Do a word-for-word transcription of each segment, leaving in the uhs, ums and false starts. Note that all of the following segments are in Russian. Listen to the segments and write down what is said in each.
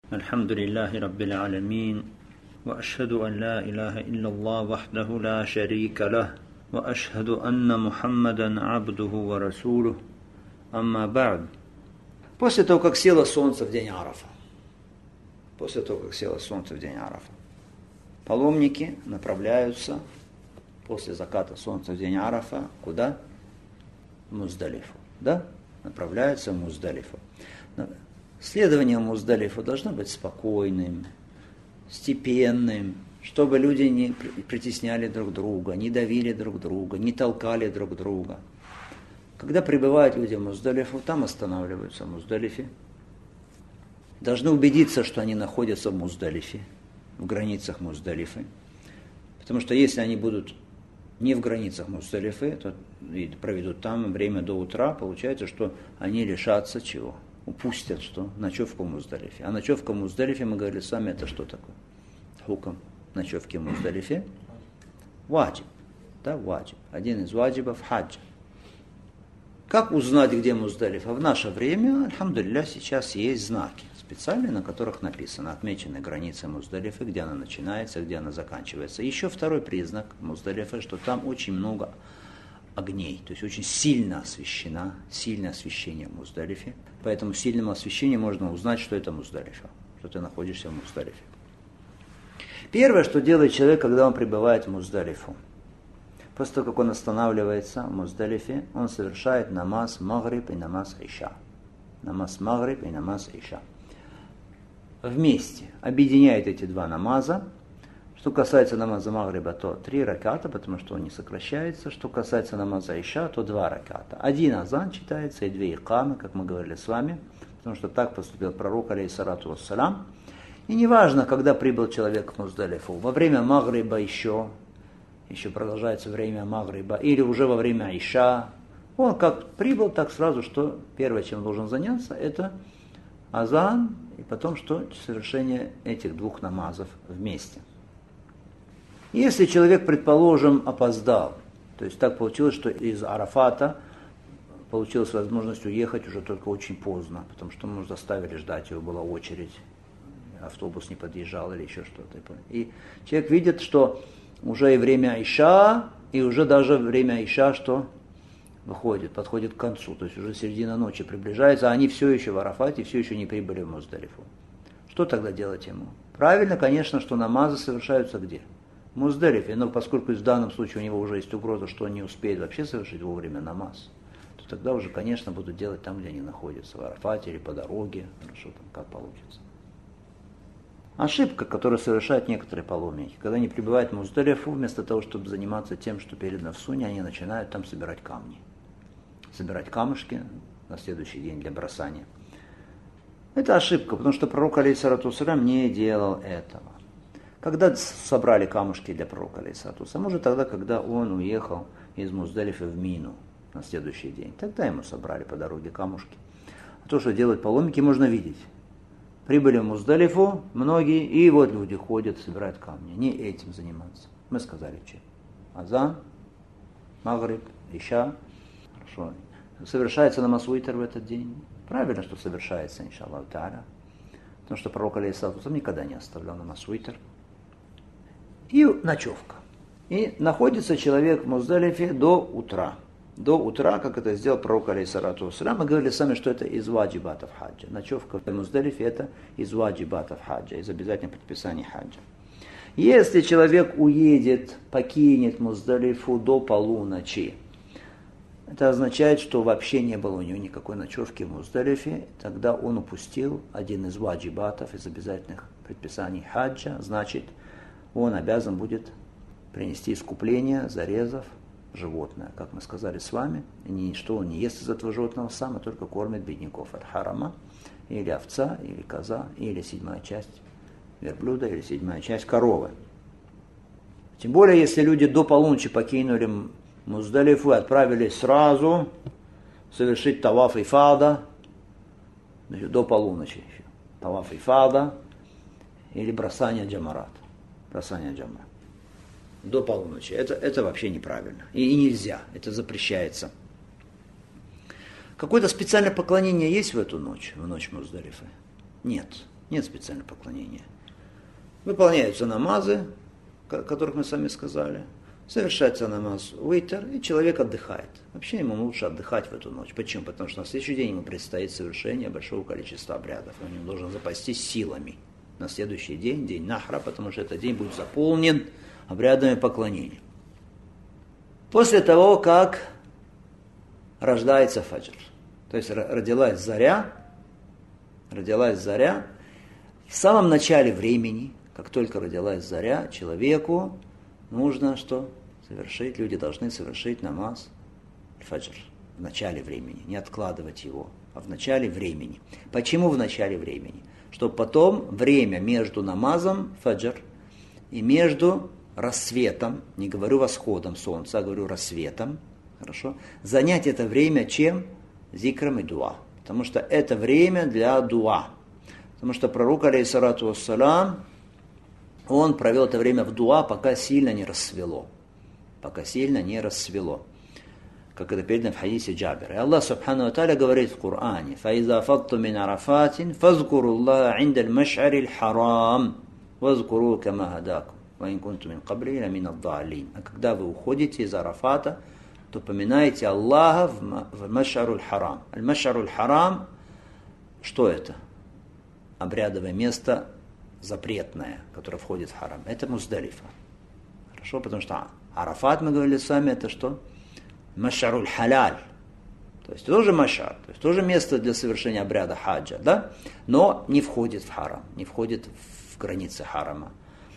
الحمد لله رب العالمين وأشهد أن لا إله إلا الله وحده لا شريك له وأشهد أن محمدا عبده ورسوله أما بعد. После того, как село солнце в день Арафа, после того, как село солнце в день Арафа, паломники направляются после заката солнца в день Арафа куда? В Муздалифу. Да? Направляются в Муздалифу. Следование в Муздалифу должно быть спокойным, степенным, чтобы люди не притесняли друг друга, не давили друг друга, не толкали друг друга. Когда прибывают люди в Муздалифу, там останавливаются в Муздалифе. Должны убедиться, что они находятся в Муздалифе, в границах Муздалифы. Потому что если они будут не в границах Муздалифы, то и проведут там время до утра, получается, что они лишатся чего? Упустят, что ночевку в Муздалифе. А ночевка в Муздалифе, мы говорили с вами, это что такое? Хукам ночевки в Муздалифе. Ваджиб. Да, ваджиб. Один из ваджибов хаджа. Как узнать, где Муздалифа? В наше время, альхамдулилля, сейчас есть знаки специальные, на которых написано, отмечены границы Муздалифы, где она начинается, где она заканчивается. Еще второй признак Муздалифы, что там очень много огней, то есть очень сильно освещена, сильное освещение в Муздалифе. Поэтому сильным освещением можно узнать, что это Муздалифа, что ты находишься в Муздалифе. Первое, что делает человек, когда он прибывает в Муздалифу, после того, как он останавливается в Муздалифе, он совершает намаз Магриб и намаз Иша. Намаз Магриб и намаз Иша. Вместе объединяет эти два намаза. Что касается намаза Магриба, то три раката, потому что он не сокращается. Что касается намаза Иша, то два раката. Один азан читается и две икамы, как мы говорили с вами, потому что так поступил пророк, алейхиссалату вассалям. И неважно, когда прибыл человек в Муздалифу, во время Магриба еще, еще продолжается время Магриба, или уже во время Иша, он как прибыл, так сразу, что первое, чем должен заняться, это азан, и потом что? Совершение этих двух намазов вместе. Если человек, предположим, опоздал, то есть так получилось, что из Арафата получилась возможность уехать уже только очень поздно, потому что мы заставили ждать его, была очередь, автобус не подъезжал или еще что-то. И человек видит, что уже и время Иша, и уже даже время Иша, что выходит, подходит к концу, то есть уже середина ночи приближается, а они все еще в Арафате, все еще не прибыли в Муздалифу. Что тогда делать ему? Правильно, конечно, что намазы совершаются где? В Муздалифе, но поскольку в данном случае у него уже есть угроза, что он не успеет вообще совершить вовремя намаз, то тогда уже, конечно, будут делать там, где они находятся, в Арафате или по дороге, что там, как получится. Ошибка, которую совершают некоторые паломники, когда они прибывают в Муздалифу, вместо того, чтобы заниматься тем, что передано в Суне, они начинают там собирать камни. Собирать камушки на следующий день для бросания. Это ошибка, потому что пророк, алейхиссалату вассалям, не делал этого. Когда собрали камушки для пророка, алейхиссалату вассалям, может тогда, когда он уехал из Муздалифа в Мину на следующий день, тогда ему собрали по дороге камушки. А то, что делают паломники, можно видеть. Прибыли в Муздалифу многие, и вот люди ходят, собирают камни. Не этим заниматься. Мы сказали, чем? Азан, Магриб, Иша. Хорошо. Совершается намаз уитр в этот день. Правильно, что совершается, иншаллаху тааля. Потому что пророк, алейхиссалату вассалям, никогда не оставлял намаз уитр. И ночевка. И находится человек в Муздалифе до утра. До утра, как это сделал пророк, алейхиссалату вассалям. Мы говорили сами, что это из ваджибатов хаджа. Ночевка в Муздалифе это из ваджибатов хаджа, из обязательных предписаний хаджа. Если человек уедет, покинет Муздалифу до полуночи, это означает, что вообще не было у него никакой ночевки в Муздалифе, тогда он упустил один из ваджибатов, из обязательных предписаний хаджа, значит, он обязан будет принести искупление, зарезав животное, как мы сказали с вами, и что он не ест из этого животного сам, а только кормит бедняков от харама, или овца, или коза, или седьмая часть верблюда, или седьмая часть коровы. Тем более, если люди до полуночи покинули Муздалифу и отправились сразу совершить таваф ифада, до полуночи еще, таваф ифада, или бросание джамарат, бросание джамарат. До полуночи. Это, это вообще неправильно. И, и нельзя. Это запрещается. Какое-то специальное поклонение есть в эту ночь, в ночь Муздалифы? Нет. Нет специального поклонения. Выполняются намазы, о которых мы сами сказали. Совершается намаз уитр, и человек отдыхает. Вообще ему лучше отдыхать в эту ночь. Почему? Потому что на следующий день ему предстоит совершение большого количества обрядов. Он должен запастись силами на следующий день, день Нахра, потому что этот день будет заполнен обрядами поклонения. После того, как рождается фаджр, то есть родилась заря, родилась заря, в самом начале времени, как только родилась заря, человеку нужно что? Совершить, люди должны совершить намаз фаджр в начале времени, не откладывать его, а в начале времени. Почему в начале времени? Чтобы потом время между намазом фаджр и между рассветом, не говорю восходом солнца, а говорю рассветом, хорошо, занять это время чем? Зикром и дуа. Потому что это время для дуа. Потому что пророк, алейхиссалату вассалам, он провел это время в дуа, пока сильно не рассвело. Пока сильно не рассвело. Как это передано в хадисе Джабира. И Аллах субхану ва тааля говорит в Коране: «Фаиза фатту мин арафатин, фазкуру Аллаха инда аль-маш'ари аль-харам, вазкуру кама хадакум, ва ин кунту мин кабли ла мин ад-даллин». А когда вы уходите из Арафата, то поминайте Аллаха в маш'ару аль-харам. Аль-маш'ару аль-харам, что это? Обрядовое место запретное, которое входит в харам. Это Муздалифа. Хорошо, потому что Арафат, мы говорили с вами, это что? Машаруль халяль. То есть тоже машар, то есть тоже место для совершения обряда хаджа, да? Но не входит в харам, не входит в границы харама.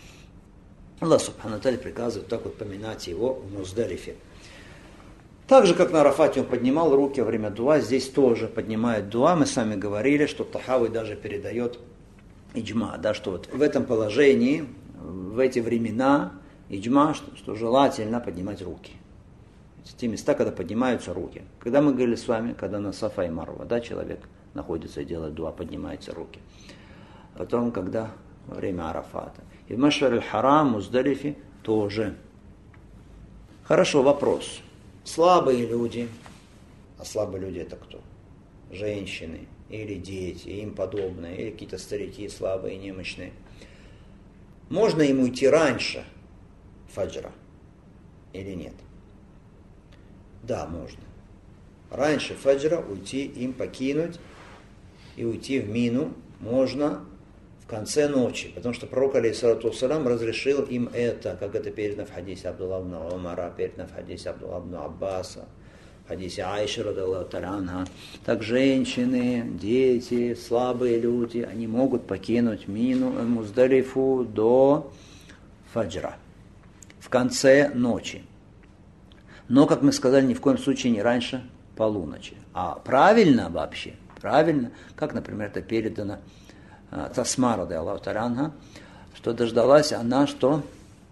Аллах субхану ва тааля приказывает так вот поминать его в Муздалифе. Так же, как на Арафате он поднимал руки во время дуа, здесь тоже поднимает дуа. Мы сами говорили, что Тахави даже передает иджма, да, что вот в этом положении, в эти времена, иджма, что, что желательно поднимать руки. Те места, когда поднимаются руки. Когда мы говорили с вами, когда на Сафа и Марва, да, человек находится и делает дуа, поднимаются руки. Потом, когда во время Арафата. И в Машар аль-Харам, Муздалифе тоже. Хорошо, вопрос. Слабые люди, а слабые люди это кто? Женщины, или дети, и им подобные, или какие-то старики слабые, немощные. Можно им уйти раньше фаджра или нет? Да, можно. Раньше фаджра уйти, им покинуть и уйти в Мину можно в конце ночи, потому что пророк, алейхиссалату вассалам, разрешил им это, как это передано в хадисе Абдулла ибн Умара, передано в хадисе Абдулла ибн Аббаса, в хадисе Аиши радиллаху та'аля анха. Так женщины, дети, слабые люди, они могут покинуть Мину, Муздалифу до фаджра, в конце ночи. Но, как мы сказали, ни в коем случае не раньше полуночи. А правильно вообще, правильно, как, например, это передано Тасма радиллаху та'аля анха, что дождалась она, что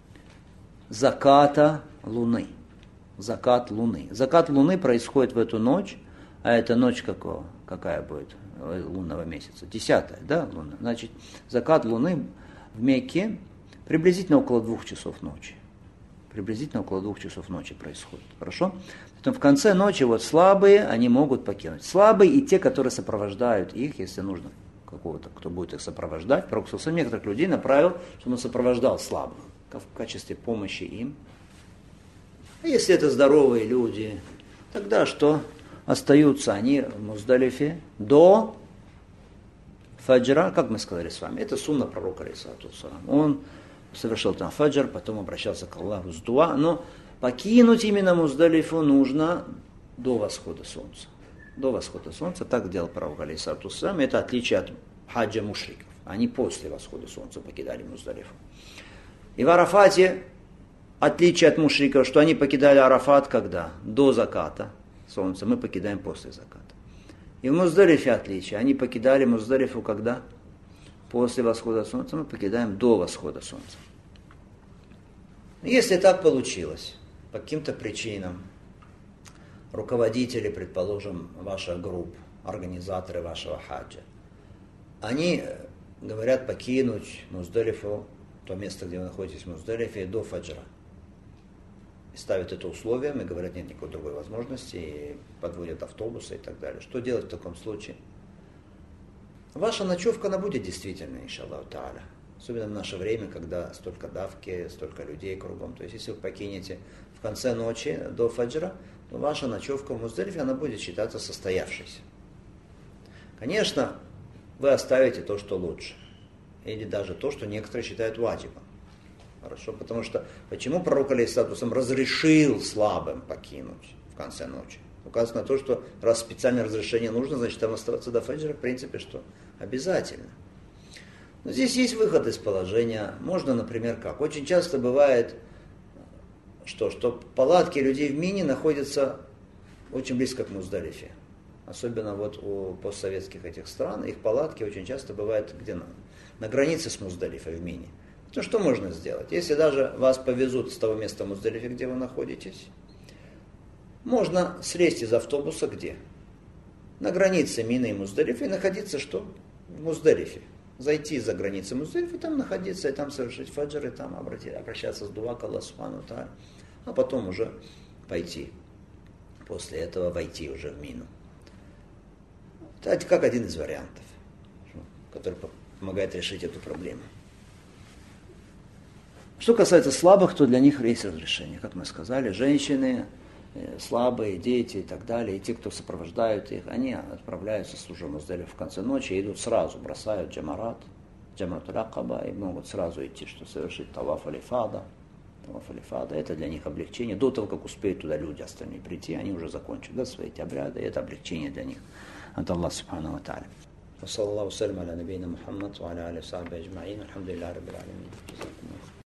заката луны. Закат луны. Закат луны происходит в эту ночь, а эта ночь какого? Какая будет лунного месяца? Десятая, да, луна. Значит, закат луны в Мекке приблизительно около двух часов ночи. Приблизительно около двух часов ночи происходит. Хорошо? Потом в конце ночи вот слабые, они могут покинуть. Слабые и те, которые сопровождают их, если нужно какого-то, кто будет их сопровождать. Пророк сам некоторых людей направил, чтобы он сопровождал слабых в качестве помощи им. А если это здоровые люди, тогда что? Остаются они в Муздалифе до фаджра, как мы сказали с вами. Это сунна пророка, алейхиссалату вассалам. Он совершил там фаджр, потом обращался к Аллаху с дуа, но покинуть именно Муздалифу нужно до восхода солнца. До восхода солнца, так делал пророк, алейхиссалату вассалам. Это отличие от хаджа мушриков. Они после восхода солнца покидали Муздалифу. И в Арафате отличие от мушриков, что они покидали Арафат когда? До заката солнца. Мы покидаем после заката. И в Муздалифе отличие. Они покидали Муздалифу когда? После восхода солнца. Мы покидаем до восхода солнца. Если так получилось, по каким-то причинам, руководители, предположим, ваших групп, организаторы вашего хаджа, они говорят покинуть Муздалифу, то место, где вы находитесь в Муздалифе, до фаджра. Ставят это условием и говорят, нет никакой другой возможности, и подводят автобусы и так далее. Что делать в таком случае? ваша ночевка, она будет действительно, иншаллаху тааля. Особенно в наше время, когда столько давки, столько людей кругом. То есть, если вы покинете в конце ночи до фаджра, то ваша ночевка в Муздалифе, она будет считаться состоявшейся. Конечно, вы оставите то, что лучше. Или даже то, что некоторые считают ваджибом. Хорошо, потому что почему пророк алейхиссалату вассалям разрешил слабым покинуть в конце ночи? Указано на то, что раз специальное разрешение нужно, значит там оставаться до фаджра, в принципе, что обязательно. Но здесь есть выход из положения. Можно, например, как? Очень часто бывает, что, что палатки людей в Мине находятся очень близко к Муздалифе. Особенно вот у постсоветских этих стран, их палатки очень часто бывают где на, на границе с Муздалифой в Мине. То что можно сделать? Если даже вас повезут с того места в Муздалифе, где вы находитесь, можно слезть из автобуса где? На границе Мины и Муздалифа и находиться что? В Муздалифе. Зайти за границы Муздалифа, и там находиться, и там совершить фаджр, и там обращаться с дуа к Аллаху субхану ва тааля, а потом уже пойти. После этого войти уже в Мину. Это как один из вариантов, который помогает решить эту проблему. Что касается слабых, то для них есть разрешение. Как мы сказали, женщины, слабые, дети и так далее, и те, кто сопровождают их, они отправляются с уже Муздалифа в конце ночи и идут сразу, бросают джамарат, джамаратуль акаба, и могут сразу идти, что совершить таваф аль-ифада. Таваф аль-ифада, это для них облегчение. До того, как успеют туда люди остальные прийти, они уже закончат да, свои эти обряды, и это облегчение для них от Аллаха субхану ва тааля. وصلى الله وسلم على نبينا محمد وعلى آله وصحبه أجمعين الحمد لله رب العالمين.